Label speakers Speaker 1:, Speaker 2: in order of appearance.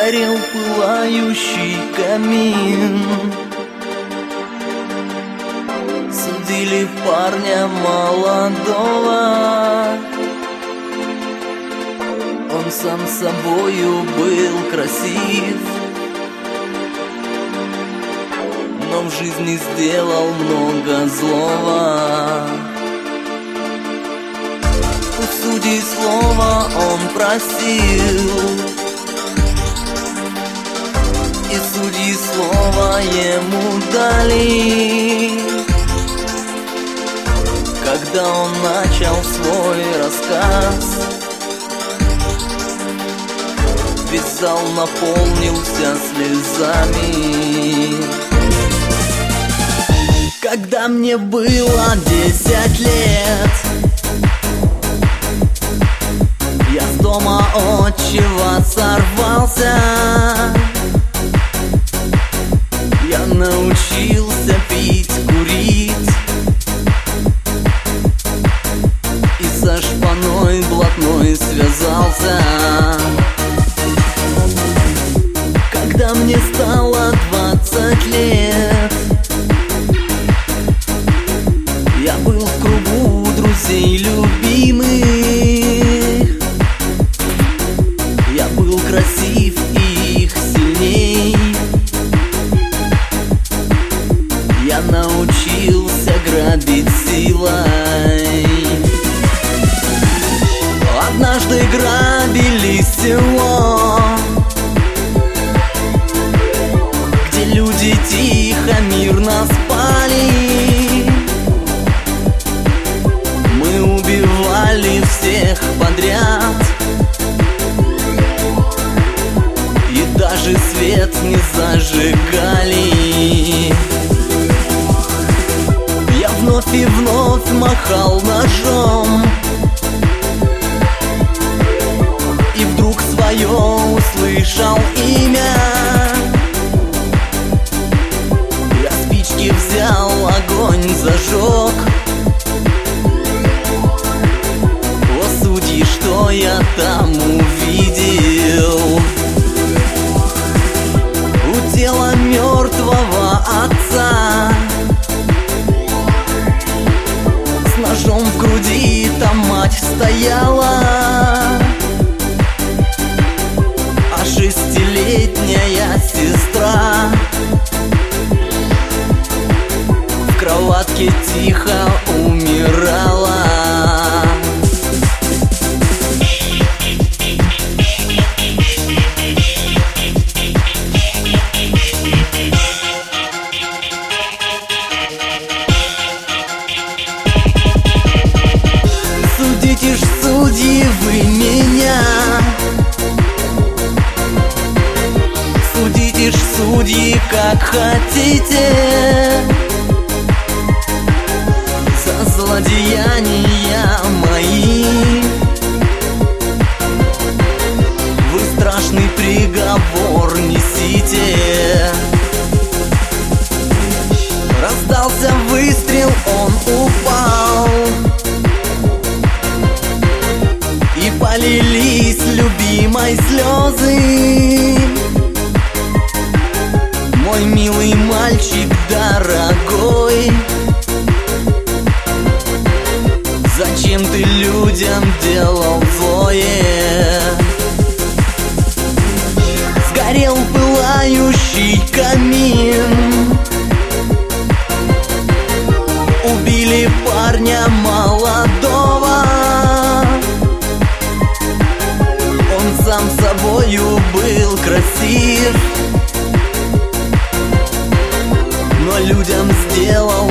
Speaker 1: Сгорел пылающий камин. Судили парня молодого, он сам собою был красив, но в жизни сделал много злого. У судей слова он просил, и судьи слова ему дали. Когда он начал свой рассказ, весь зал наполнился слезами. Когда мне было 10 лет, я с дома отчего сорвался. Я научился пить, курить и со шпаной блатной связался. Когда мне стало 20 лет, я был в кругу друзей любимых. Я был красив и их сильней. Я научился грабить силой. Однажды грабили село, где люди тихо, мирно спали. Мы убивали всех подряд и даже свет не зажигали. Я вновь и вновь махал ножом, и вдруг свое услышал имя. Я спички взял, огонь зажег. О, судьи, что я там увидел? У тела мертвого отца с ножом в груди там мать стояла, а 6-летняя сестра в кроватке тихо умирала. Судите ж, судьи, вы меня, судите ж, судьи, как хотите, за злодеяния мои. Вы страшный приговор несите. Раздался выстрел, он упал, и полились любимой слезы. Мой милый мальчик дорогой, зачем ты людям делал злое? Сгорел пылающий камин, убили парня молодого. Он сам собою был красив, но людям сделал